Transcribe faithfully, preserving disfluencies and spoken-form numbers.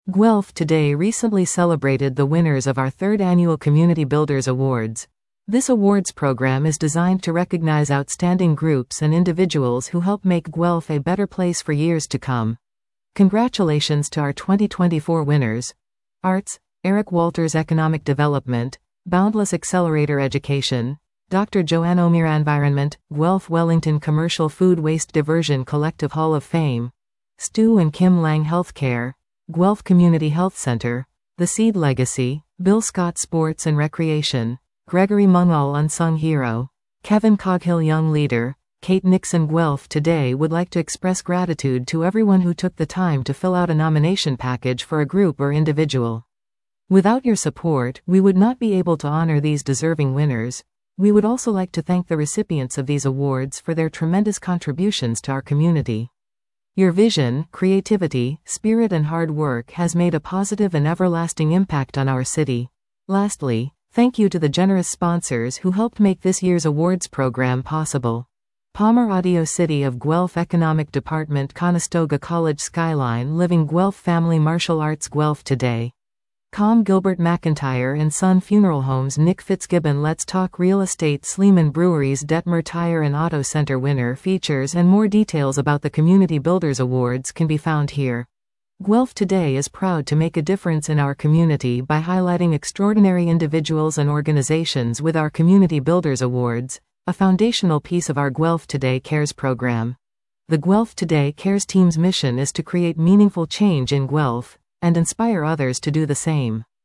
Guelph Today recently celebrated the winners of our third annual Community Builders Awards. This awards program is designed to recognize outstanding groups and individuals who help make Guelph a better place for years to come. Congratulations to our twenty twenty-four winners. Arts, Eric Walters Economic Development, Boundless Accelerator Education, Doctor Joanne Omir Environment, Guelph Wellington Commercial Food Waste Diversion Collective Hall of Fame, Stu and Kim Lang Healthcare, Guelph Community Health Center, The Seed Legacy, Bill Scott Sports and Recreation, Gregory Mungal Unsung Hero, Kevin Coghill Young Leader, Kate Nixon. Guelph Today would like to express gratitude to everyone who took the time to fill out a nomination package for a group or individual. Without your support, we would not be able to honor these deserving winners. We would also like to thank the recipients of these awards for their tremendous contributions to our community. Your vision, creativity, spirit and hard work has made a positive and everlasting impact on our city. Lastly, thank you to the generous sponsors who helped make this year's awards program possible. Palmer Audio City of Guelph Economic Department Conestoga College Skyline Living Guelph Family Martial Arts Guelph Today. Com Gilbert McIntyre and Son Funeral Homes Nick Fitzgibbon. Let's Talk Real Estate Sleeman Breweries Detmer Tire and Auto Center winner features and more details about the Community Builders Awards can be found here. Guelph Today is proud to make a difference in our community by highlighting extraordinary individuals and organizations with our Community Builders Awards, a foundational piece of our Guelph Today Cares program. The Guelph Today Cares team's mission is to create meaningful change in Guelph and inspire others to do the same.